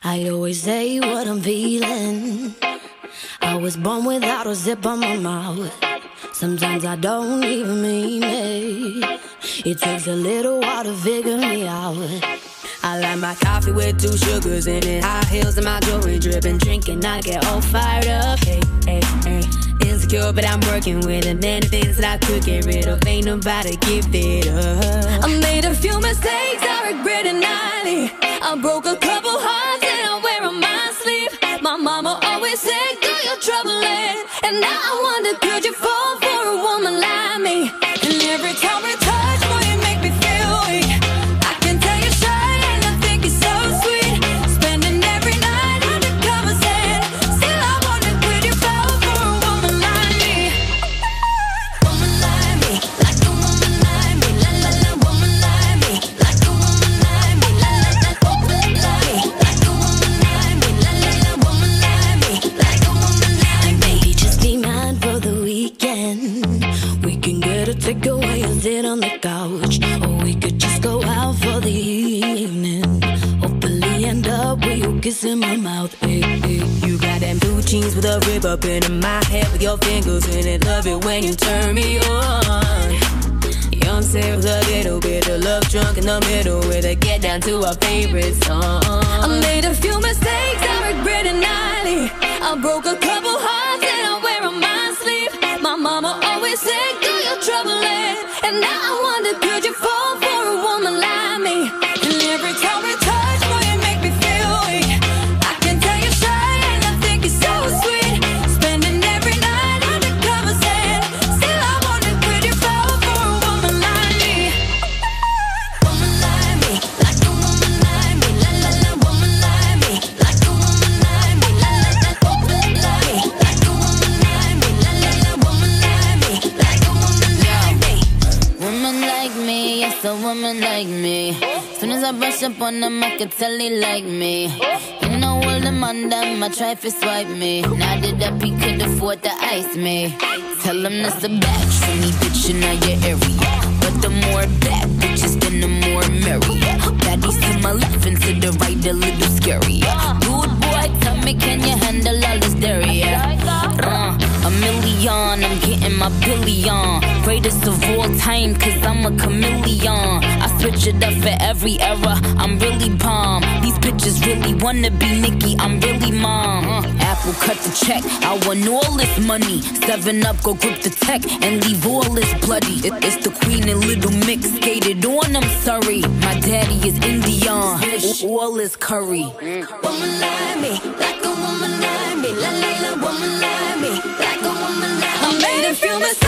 I always say what I'm feeling. I was born without a zip on my mouth. Sometimes I don't even mean it. It takes a little while to figure me out. I like my coffee with 2 sugars in it. High heels and my jewelry dripping. Drinking, I get all fired up. Hey, hey, hey. Insecure, but I'm working with it. Many things that I could get rid of. Ain't nobody give it up. I made a few mistakes, I regret it nightly. I broke a couple hearts and I wear on my sleeve. My mama always said, do your troubling. And now I wonder, could you fall for a woman like me? And every time we touch, boy, you make me feel weak. I can tell you're shy and I think you're so sweet. Spending every night under covers and still I wonder, could you fall for a woman like me? Woman like me, like a woman like me. La la la, woman like me, like a woman like me. La la la, woman like me, like a woman like me. La la la, woman like me, like a woman like me. Maybe just be mine for the weekend. We can get a takeaway and sit on the couch, or we could just go out for the evening. Hopefully end up with you kissing my mouth. Hey, hey. You got them blue jeans with a rib up into my head with your fingers in it. Love it when you turn me on. Young Sarah with a little bit of love drunk in the middle with a get down to our favorite song. I made a few mistakes, I regret it nightly. I broke a couple hearts and I wear on my sleeve. My mama always said, do your troubling. And now I wonder, could you fall for a woman like me? And every time we touch, boy, you make me feel weak. I can tell you're shy and I think you're so sweet. Spending every night under covers and still I wonder, could you fall for a woman like me? Woman like me, like a woman like me. La la la, woman like me, like a woman like me. La la la, woman like me, like a woman like me. La la la, woman like me, like a woman like me. Woman like me, yes, a woman like me. Soon as I brush up on them, I can tell they like me. You know all them on them, I try to swipe me. Now that up, he could afford to ice me. Tell him that's a batch for me, bitch, in your area. But the more bad bitches, then the more merry. Baddies to my left and to the right, a little scary. Good boy, tell me, can you handle all this dairy? A million, I'm getting my billion. Greatest of all time, cause I'm a chameleon. I switch it up for every era, I'm really bomb. These bitches really wanna be Nicki, I'm really mom. Apple cut the check, I want all this money. 7-Up, go grip the tech and leave all this bloody. It's the Queen and Little Mix, skated on, I'm sorry. My daddy is Indian, all this curry. Woman like me, like a woman like me. La la la, woman like me, like a woman like me. I made a few mistakes.